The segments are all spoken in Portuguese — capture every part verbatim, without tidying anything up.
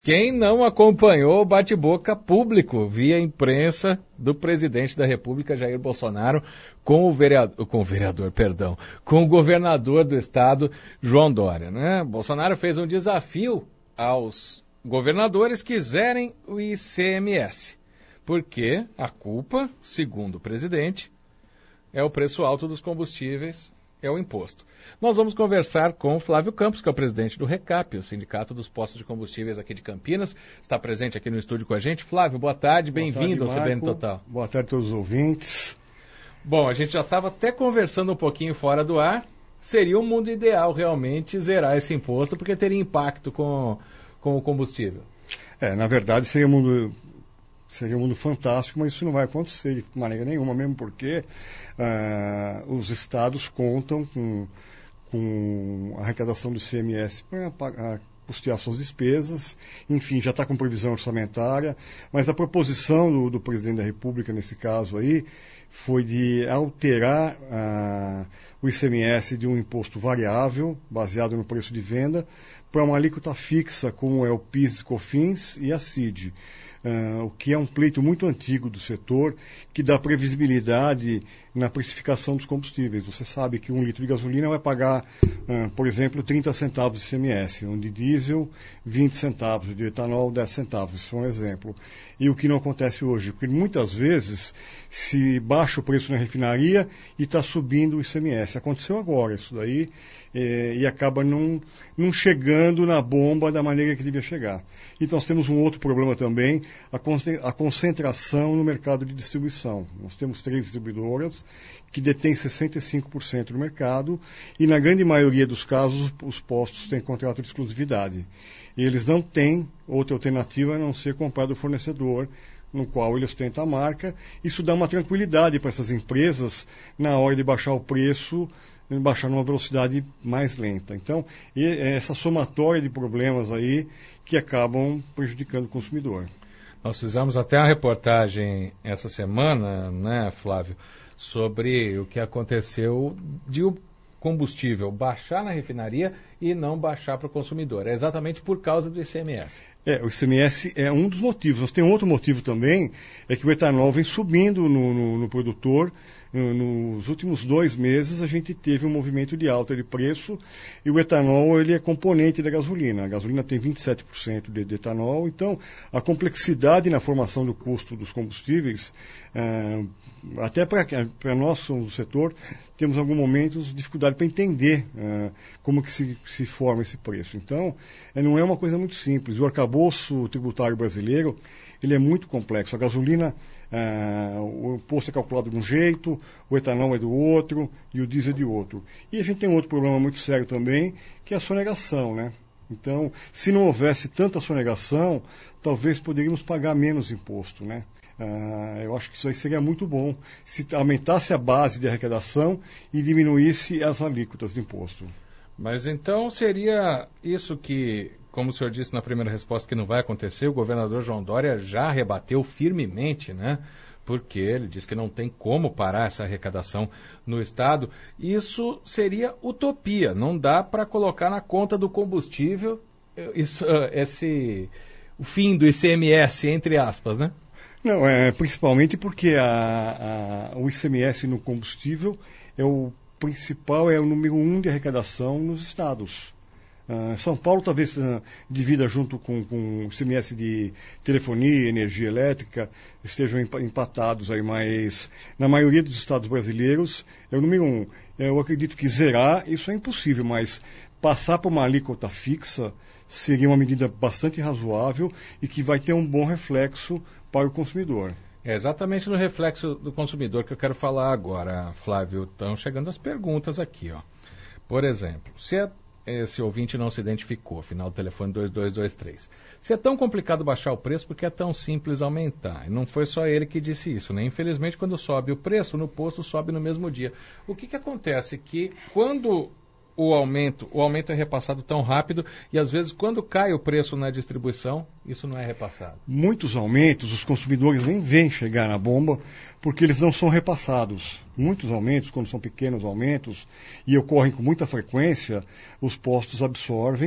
Quem não acompanhou o bate-boca público via imprensa do presidente da República, Jair Bolsonaro, com o vereador, com o vereador, perdão, com o governador do estado, João Dória, né? Bolsonaro fez um desafio aos governadores que quiserem o I C M S, porque a culpa, segundo o presidente, é o preço alto dos combustíveis, é o imposto. Nós vamos conversar com o Flávio Campos, que é o presidente do RECAP, o Sindicato dos Postos de Combustíveis aqui de Campinas. Está presente aqui no estúdio com a gente. Flávio, boa tarde, bem-vindo ao C B N Total. Boa tarde a todos os ouvintes. Bom, a gente já estava até conversando um pouquinho fora do ar. Seria um mundo ideal realmente zerar esse imposto, porque teria impacto com, com o combustível. É, na verdade seria um mundo... Seria um mundo fantástico, mas isso não vai acontecer de maneira nenhuma, mesmo porque uh, os estados contam com, com a arrecadação do I C M S para custear suas despesas, enfim, já está com previsão orçamentária, mas a proposição do, do presidente da República, nesse caso aí, foi de alterar uh, o I C M S de um imposto variável, baseado no preço de venda, para uma alíquota fixa, como é o PIS, COFINS e a C I D. Uh, o que é um pleito muito antigo do setor, que dá previsibilidade na precificação dos combustíveis. Você sabe que um litro de gasolina vai pagar, uh, por exemplo, trinta centavos de I C M S, um de diesel, vinte centavos, de etanol, dez centavos. Isso é um exemplo. E o que não acontece hoje, porque muitas vezes se baixa o preço na refinaria e está subindo o I C M S. Aconteceu agora isso daí, eh, e acaba não, não chegando na bomba da maneira que devia chegar. Então nós temos um outro problema também, a concentração no mercado de distribuição. Nós temos três distribuidoras que detêm sessenta e cinco por cento do mercado e, na grande maioria dos casos, os postos têm contrato de exclusividade. E eles não têm outra alternativa a não ser comprar do fornecedor no qual eles tentam a marca. Isso dá uma tranquilidade para essas empresas na hora de baixar o preço, baixar numa velocidade mais lenta. Então, é essa somatória de problemas aí que acabam prejudicando o consumidor. Nós fizemos até uma reportagem essa semana, né, Flávio, sobre o que aconteceu de o combustível baixar na refinaria e não baixar para o consumidor. É exatamente por causa do I C M S. É, o I C M S é um dos motivos. Mas tem um outro motivo também, é que o etanol vem subindo no, no, no produtor. Nos últimos dois meses a gente teve um movimento de alta de preço e o etanol ele é componente da gasolina. A gasolina tem vinte e sete por cento de, de etanol, então a complexidade na formação do custo dos combustíveis, ah, até para nós do setor, temos em alguns momentos dificuldade para entender ah, como que se, se forma esse preço. Então, é, não é uma coisa muito simples. O arcabouço tributário brasileiro ele é muito complexo. A gasolina, ah, o imposto é calculado de um jeito, o etanol é do outro e o diesel é de outro. E a gente tem outro problema muito sério também, que é a sonegação, né? Então, se não houvesse tanta sonegação, talvez poderíamos pagar menos imposto, né? Ah, eu acho que isso aí seria muito bom, se aumentasse a base de arrecadação e diminuísse as alíquotas de imposto. Mas então seria isso que, como o senhor disse na primeira resposta, que não vai acontecer, o governador João Dória já rebateu firmemente, né? Porque ele diz que não tem como parar essa arrecadação no Estado. Isso seria utopia, não dá para colocar na conta do combustível isso, esse, o fim do I C M S, entre aspas, né? Não, é principalmente porque a, a, o I C M S no combustível é o principal, é o número um de arrecadação nos estados. Uh, São Paulo talvez uh, divida junto com, com o I C M S de telefonia, energia elétrica, estejam empatados aí, mas na maioria dos estados brasileiros é o número um. Eu acredito que zerar, isso é impossível, mas passar por uma alíquota fixa seria uma medida bastante razoável e que vai ter um bom reflexo para o consumidor. É exatamente no reflexo do consumidor que eu quero falar agora, Flávio. Estão chegando as perguntas aqui, ó. Por exemplo, se a esse ouvinte não se identificou, final do telefone dois dois dois três. Se é tão complicado baixar o preço, porque é tão simples aumentar? E não foi só ele que disse isso, né? Infelizmente, quando sobe o preço, no posto sobe no mesmo dia. O que que acontece? Que quando o aumento, o aumento é repassado tão rápido e, às vezes, quando cai o preço na distribuição, isso não é repassado. Muitos aumentos, os consumidores nem veem chegar na bomba, porque eles não são repassados. Muitos aumentos, quando são pequenos aumentos, e ocorrem com muita frequência, os postos absorvem,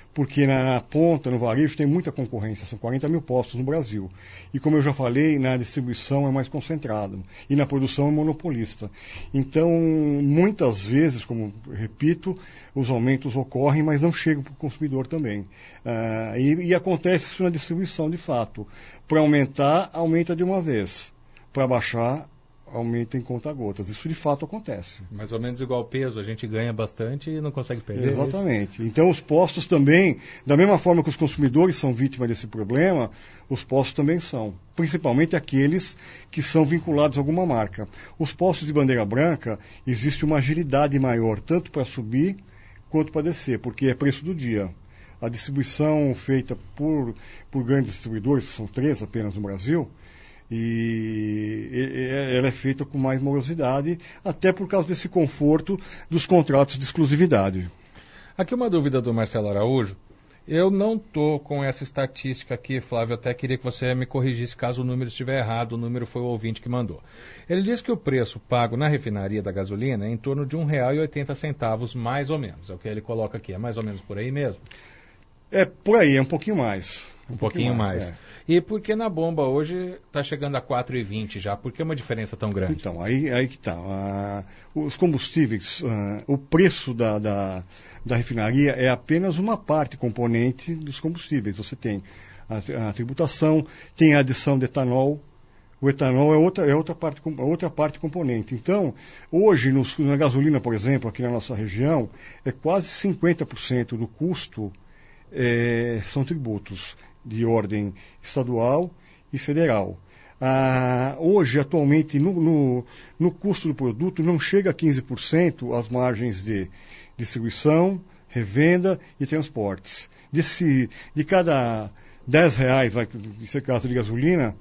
porque na, na ponta, no varejo, tem muita concorrência, são quarenta mil postos no Brasil. E como eu já falei, na distribuição é mais concentrado, e na produção é monopolista. Então, muitas vezes, como eu repito, os aumentos ocorrem, mas não chegam para o consumidor também. Ah, e, e acontece isso na distribuição, de fato. Para aumentar, aumenta de uma vez. Para baixar, aumenta em conta-gotas. Isso de fato acontece. Mais ou menos igual peso, a gente ganha bastante e não consegue perder. Exatamente. Então os postos também, da mesma forma que os consumidores são vítimas desse problema, os postos também são. Principalmente aqueles que são vinculados a alguma marca. Os postos de bandeira branca, existe uma agilidade maior, tanto para subir quanto para descer, porque é preço do dia. A distribuição feita por, por grandes distribuidores, que são três apenas no Brasil, e ela é feita com mais morosidade, até por causa desse conforto dos contratos de exclusividade. Aqui uma dúvida do Marcelo Araújo. Eu não estou com essa estatística aqui, Flávio, até queria que você me corrigisse caso o número estiver errado, o número foi o ouvinte que mandou. Ele diz que o preço pago na refinaria da gasolina é em torno de um real e oitenta centavos, mais ou menos. É o que ele coloca aqui, é mais ou menos por aí mesmo? É por aí, é um pouquinho mais. Um, um pouquinho, pouquinho mais. mais. É. E por que na bomba hoje está chegando a quatro e vinte já? Por que uma diferença tão grande? Então, aí, aí que está. Uh, os combustíveis, uh, o preço da, da, da refinaria é apenas uma parte componente dos combustíveis. Você tem a, a tributação, tem a adição de etanol. O etanol é outra, é outra, parte, outra parte componente. Então, hoje, nos, na gasolina, por exemplo, aqui na nossa região, é quase cinquenta por cento do custo é, são tributos de ordem estadual e federal. Ah, hoje, atualmente, no, no, no custo do produto, não chega a quinze por cento as margens de distribuição, revenda e transportes. Desse, de cada dez reais, vai, nesse caso de gasolina,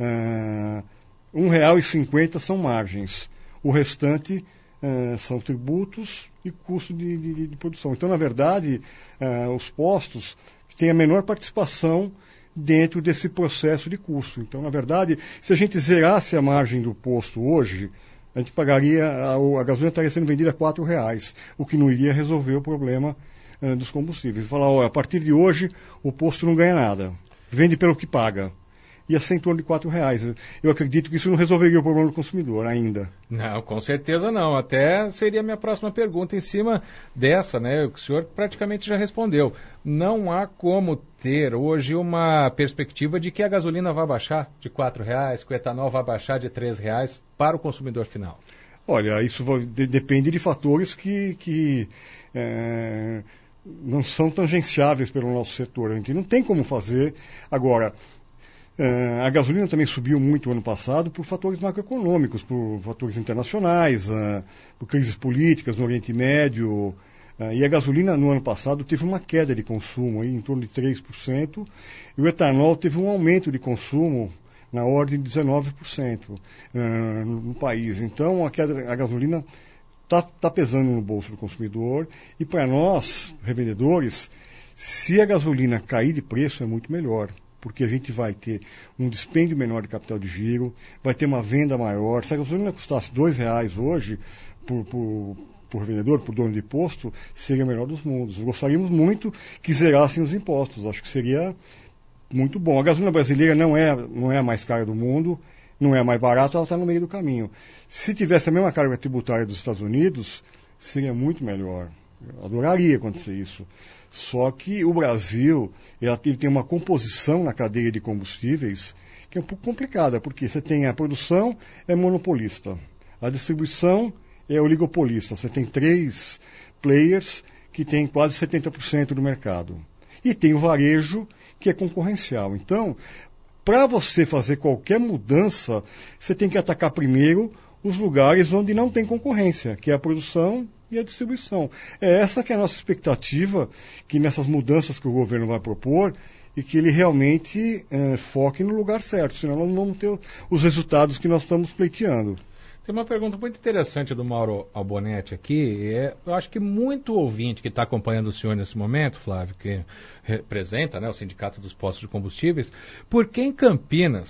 ah, um real e cinquenta são margens. O restante ah, são tributos e custo de, de, de produção. Então, na verdade, ah, os postos tem a menor participação dentro desse processo de custo. Então, na verdade, se a gente zerasse a margem do posto hoje, a gente pagaria, a, a gasolina estaria sendo vendida a quatro reais, o que não iria resolver o problema uh, dos combustíveis. Falar, olha, a partir de hoje o posto não ganha nada, vende pelo que paga. Ia ser em torno de quatro reais. Eu acredito que isso não resolveria o problema do consumidor ainda. Não, com certeza não. Até seria a minha próxima pergunta em cima dessa, né? O senhor praticamente já respondeu. Não há como ter hoje uma perspectiva de que a gasolina vai baixar de quatro reais, que o etanol vai baixar de três reais para o consumidor final. Olha, isso vai, de, depende de fatores que, que é, não são tangenciáveis pelo nosso setor. A gente não tem como fazer. Agora, Uh, a gasolina também subiu muito ano passado por fatores macroeconômicos, por fatores internacionais, uh, por crises políticas no Oriente Médio. Uh, e a gasolina no ano passado teve uma queda de consumo aí, em torno de três por cento. E o etanol teve um aumento de consumo na ordem de dezenove por cento uh, no, no país. Então a, queda, a gasolina está tá pesando no bolso do consumidor. E para nós, revendedores, se a gasolina cair de preço é muito melhor. Porque a gente vai ter um dispêndio menor de capital de giro, vai ter uma venda maior. Se a gasolina custasse dois reais hoje por, por, por vendedor, por dono de posto, seria o melhor dos mundos. Gostaríamos muito que zerassem os impostos. Acho que seria muito bom. A gasolina brasileira não é, não é a mais cara do mundo, não é a mais barata, ela está no meio do caminho. Se tivesse a mesma carga tributária dos Estados Unidos, seria muito melhor. Eu adoraria acontecer isso. Só que o Brasil ele, ele tem uma composição na cadeia de combustíveis que é um pouco complicada, porque você tem a produção é monopolista, a distribuição é oligopolista. Você tem três players que têm quase setenta por cento do mercado. E tem o varejo, que é concorrencial. Então, para você fazer qualquer mudança, você tem que atacar primeiro os lugares onde não tem concorrência, que é a produção e a distribuição. É essa que é a nossa expectativa, que nessas mudanças que o governo vai propor, e que ele realmente é, foque no lugar certo, senão nós não vamos ter os resultados que nós estamos pleiteando. Tem uma pergunta muito interessante do Mauro Albonetti aqui. É, eu acho que muito ouvinte que está acompanhando o senhor nesse momento, Flávio, que representa, né, o Sindicato dos Postos de Combustíveis, por que em Campinas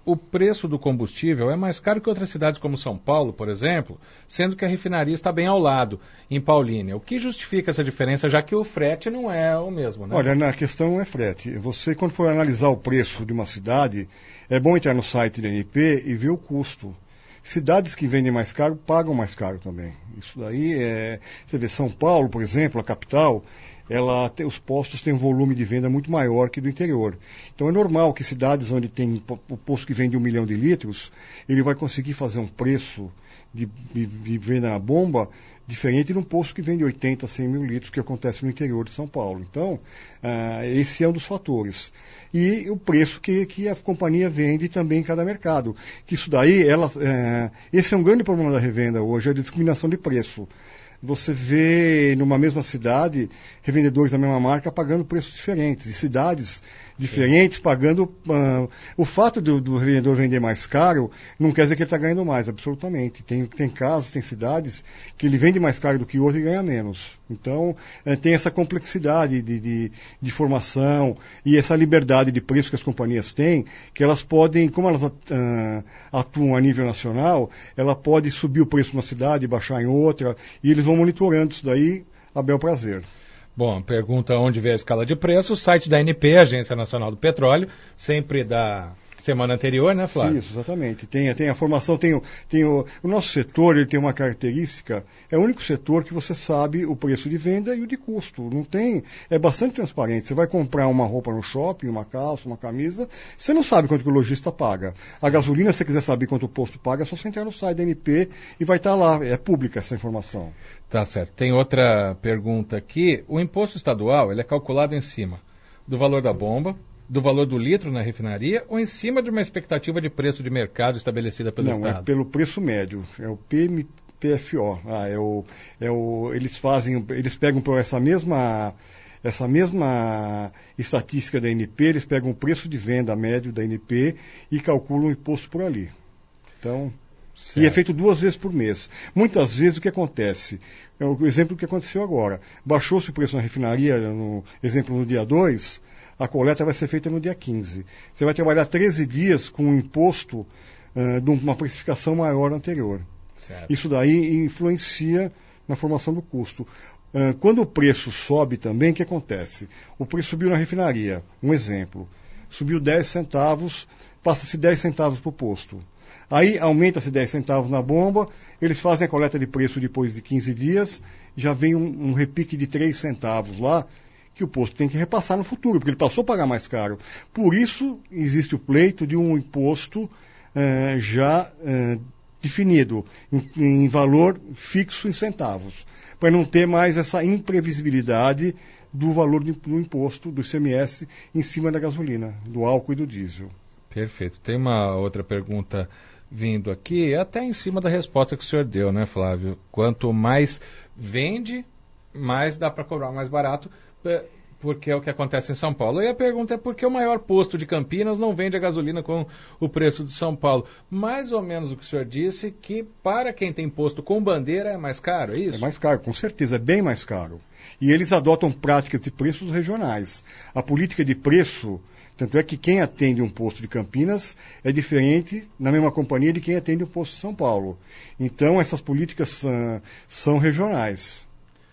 o preço do combustível é mais caro que outras cidades como São Paulo, por exemplo, sendo que a refinaria está bem ao lado, em Paulínia. O que justifica essa diferença, já que o frete não é o mesmo, né? Olha, na questão não é frete. Você, quando for analisar o preço de uma cidade, é bom entrar no site da A N P e ver o custo. Cidades que vendem mais caro, pagam mais caro também. Isso daí é... Você vê, São Paulo, por exemplo, a capital, ela tem, os postos têm um volume de venda muito maior que do interior. Então é normal que cidades onde tem o posto que vende um milhão de litros, ele vai conseguir fazer um preço de, de, de venda na bomba diferente de um posto que vende oitenta, cem mil litros, que acontece no interior de São Paulo. Então, ah, esse é um dos fatores. E o preço que, que a companhia vende também em cada mercado. Que isso daí, ela, é, esse é um grande problema da revenda hoje, a discriminação de preço. Você vê numa mesma cidade revendedores da mesma marca pagando preços diferentes, e cidades diferentes, sim, pagando... Uh, o fato do, do revendedor vender mais caro não quer dizer que ele está ganhando mais, absolutamente. Tem, tem casos, tem cidades que ele vende mais caro do que o outro e ganha menos. Então, uh, tem essa complexidade de, de, de formação e essa liberdade de preço que as companhias têm, que elas podem, como elas uh, atuam a nível nacional, ela pode subir o preço numa cidade, baixar em outra, e eles vão monitorando isso daí a bel prazer. Bom, pergunta onde vê a escala de preço, o site da A N P, Agência Nacional do Petróleo, sempre da semana anterior, né, Flávio? Isso, exatamente. Tem, tem a formação, tem, o, tem o, o nosso setor, ele tem uma característica, é o único setor que você sabe o preço de venda e o de custo. Não tem, é bastante transparente. Você vai comprar uma roupa no shopping, uma calça, uma camisa, você não sabe quanto que o lojista paga. A gasolina, se você quiser saber quanto o posto paga, é só você entrar no site da A N P e vai estar lá, é pública essa informação. Tá certo. Tem outra pergunta aqui. O imposto estadual, ele é calculado em cima do valor da bomba, do valor do litro na refinaria ou em cima de uma expectativa de preço de mercado estabelecida pelo Não, Estado? Não, é pelo preço médio. É o P M P F O. Ah, é o, é o, eles fazem, eles pegam por essa mesma, essa mesma estatística da A N P, eles pegam o preço de venda médio da A N P e calculam o imposto por ali. Então... Certo. E é feito duas vezes por mês. Muitas vezes o que acontece, é o exemplo do que aconteceu agora, baixou-se o preço na refinaria, no exemplo no dia dois, a coleta vai ser feita no dia quinze. Você vai trabalhar treze dias com um imposto uh, de uma precificação maior anterior. Certo. Isso daí influencia na formação do custo. Uh, quando o preço sobe também, o que acontece? O preço subiu na refinaria, um exemplo, subiu dez centavos, passa-se dez centavos para o posto. Aí aumenta-se dez centavos na bomba, eles fazem a coleta de preço depois de quinze dias, já vem um, um repique de três centavos lá, que o posto tem que repassar no futuro, porque ele passou a pagar mais caro. Por isso existe o pleito de um imposto eh, já eh, definido, em, em valor fixo em centavos, para não ter mais essa imprevisibilidade do valor do, do imposto, do I C M S, em cima da gasolina, do álcool e do diesel. Perfeito. Tem uma outra pergunta vindo aqui, até em cima da resposta que o senhor deu, né, Flávio? Quanto mais vende, mais dá para cobrar mais barato, porque é o que acontece em São Paulo. E a pergunta é por que o maior posto de Campinas não vende a gasolina com o preço de São Paulo? Mais ou menos o que o senhor disse, que para quem tem posto com bandeira é mais caro, é isso? É mais caro, com certeza, é bem mais caro. E eles adotam práticas de preços regionais. A política de preço... Tanto é que quem atende um posto de Campinas é diferente na mesma companhia de quem atende um posto de São Paulo. Então, essas políticas uh, são regionais.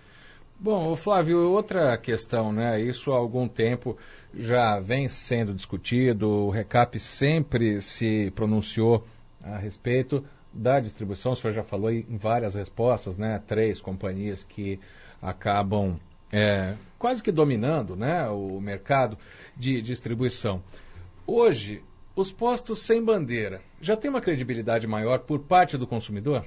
Bom, Flávio, outra questão, né? Isso há algum tempo já vem sendo discutido, o Recap sempre se pronunciou a respeito da distribuição, o senhor já falou em várias respostas, né? Três companhias que acabam... É, quase que dominando, né, o mercado de distribuição. Hoje, os postos sem bandeira já têm uma credibilidade maior por parte do consumidor?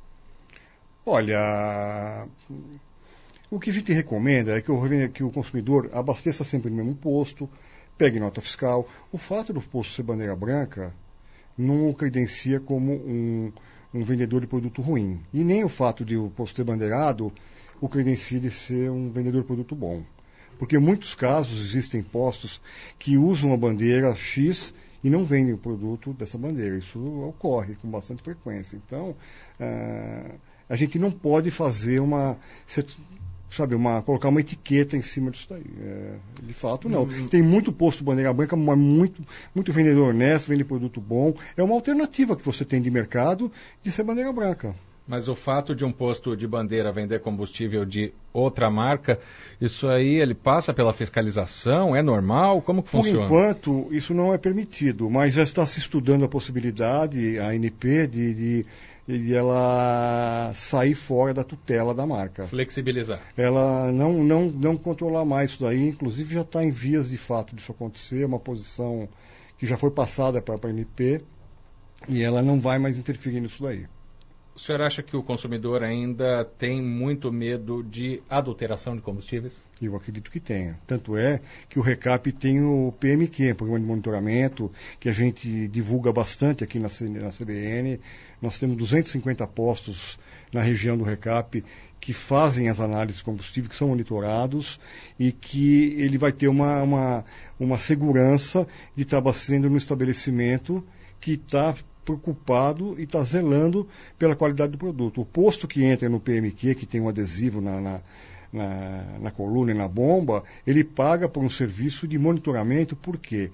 Olha, o que a gente recomenda é que o, que o consumidor abasteça sempre no mesmo posto, pegue nota fiscal. O fato do posto ser bandeira branca não o credencia como um, um vendedor de produto ruim. E nem o fato de o posto ser bandeirado o credencia de ser um vendedor de produto bom. Porque em muitos casos existem postos que usam a bandeira X e não vendem o produto dessa bandeira. Isso ocorre com bastante frequência. Então, uh, a gente não pode fazer uma... sabe, uma, colocar uma etiqueta em cima disso daí. É, de fato, não. Uhum. Tem muito posto bandeira branca, mas muito, muito vendedor honesto, vende produto bom. É uma alternativa que você tem de mercado de ser bandeira branca. Mas o fato de um posto de bandeira vender combustível de outra marca, isso aí ele passa pela fiscalização? É normal? Como que funciona? Por enquanto, isso não é permitido, mas já está se estudando a possibilidade, a A N P, de, de, de ela sair fora da tutela da marca. Flexibilizar. Ela não, não, não controlar mais isso daí, inclusive já está em vias de fato disso acontecer, uma posição que já foi passada para a A N P e ela não vai mais interferir nisso daí. O senhor acha que o consumidor ainda tem muito medo de adulteração de combustíveis? Eu acredito que tenha. Tanto é que o Recap tem o P M Q, Programa de Monitoramento, que a gente divulga bastante aqui na, C, na C B N. Nós temos duzentos e cinquenta postos na região do Recap que fazem as análises de combustível, que são monitorados e que ele vai ter uma, uma, uma segurança de estar abastecendo no estabelecimento que está preocupado e está zelando pela qualidade do produto. O posto que entra no P M Q, que tem um adesivo na, na, na, na coluna e na bomba, ele paga por um serviço de monitoramento, porque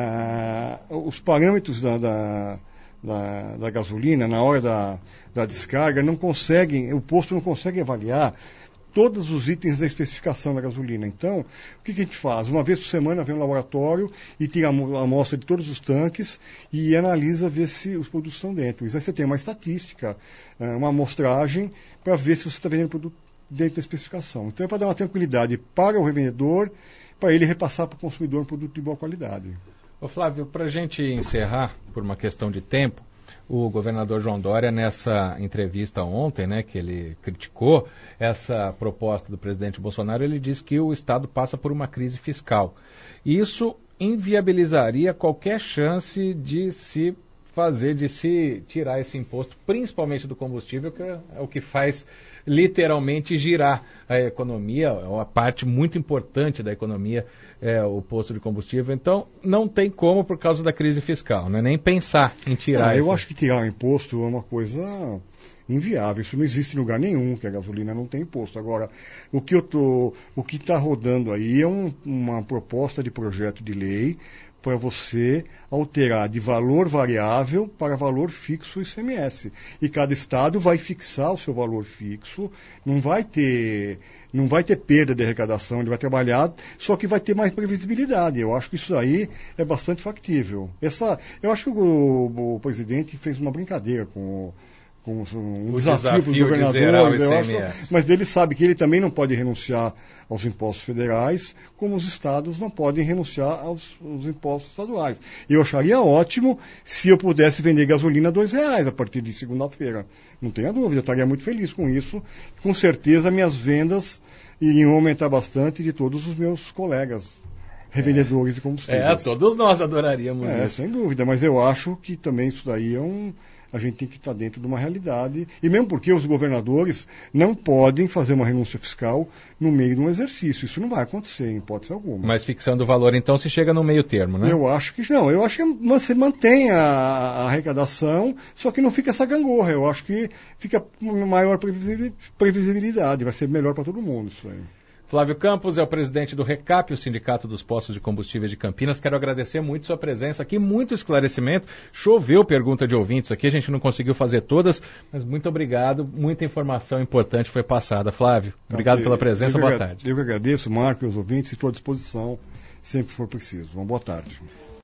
ah, os parâmetros da, da, da, da gasolina, na hora da, da descarga, não conseguem, o posto não consegue avaliar todos os itens da especificação da gasolina. Então, o que, que a gente faz? Uma vez por semana vem um laboratório e tira a amostra de todos os tanques e analisa ver se os produtos estão dentro. Isso aí você tem uma estatística, uma amostragem, para ver se você está vendendo produto dentro da especificação. Então, é para dar uma tranquilidade para o revendedor, para ele repassar para o consumidor um produto de boa qualidade. Ô Flávio, para a gente encerrar, por uma questão de tempo, o governador João Dória, nessa entrevista ontem, né, que ele criticou essa proposta do presidente Bolsonaro, ele disse que o Estado passa por uma crise fiscal. Isso inviabilizaria qualquer chance de se fazer, de se tirar esse imposto, principalmente do combustível, que é o que faz literalmente girar a economia, é uma parte muito importante da economia, é o posto de combustível. Então, não tem como por causa da crise fiscal, não é nem pensar em tirar. Ah, eu acho que tirar o imposto é uma coisa inviável, isso não existe em lugar nenhum, que a gasolina não tem imposto. Agora, o que eu tô, o que está rodando aí é um, uma proposta de projeto de lei para você alterar de valor variável para valor fixo o I C M S. E cada estado vai fixar o seu valor fixo, não vai ter, não vai ter perda de arrecadação, ele vai trabalhar, só que vai ter mais previsibilidade. Eu acho que isso aí é bastante factível. Essa, eu acho que o, o presidente fez uma brincadeira com o com um o desafio, desafio para os de zerar o I C M S. Eu acho, mas ele sabe que ele também não pode renunciar aos impostos federais, como os estados não podem renunciar aos, aos impostos estaduais. Eu acharia ótimo se eu pudesse vender gasolina a dois reais a partir de segunda-feira. Não tenha dúvida, eu estaria muito feliz com isso. Com certeza minhas vendas iriam aumentar bastante de todos os meus colegas revendedores é. de combustíveis. É, todos nós adoraríamos é, isso. Sem dúvida, mas eu acho que também isso daí é um... A gente tem que estar dentro de uma realidade, e mesmo porque os governadores não podem fazer uma renúncia fiscal no meio de um exercício. Isso não vai acontecer, em hipótese alguma. Mas fixando o valor, então, se chega no meio termo, né? Eu acho que não. Eu acho que você mantém a, a arrecadação, só que não fica essa gangorra. Eu acho que fica uma maior previsibilidade. Vai ser melhor para todo mundo isso aí. Flávio Campos é o presidente do Recap, o Sindicato dos Postos de Combustíveis de Campinas. Quero agradecer muito sua presença aqui, muito esclarecimento. Choveu pergunta de ouvintes aqui, a gente não conseguiu fazer todas, mas muito obrigado, muita informação importante foi passada. Flávio, obrigado eu, pela presença, boa tarde. Eu que agradeço, Marco, e os ouvintes, e estou à disposição sempre que for preciso. Uma boa tarde.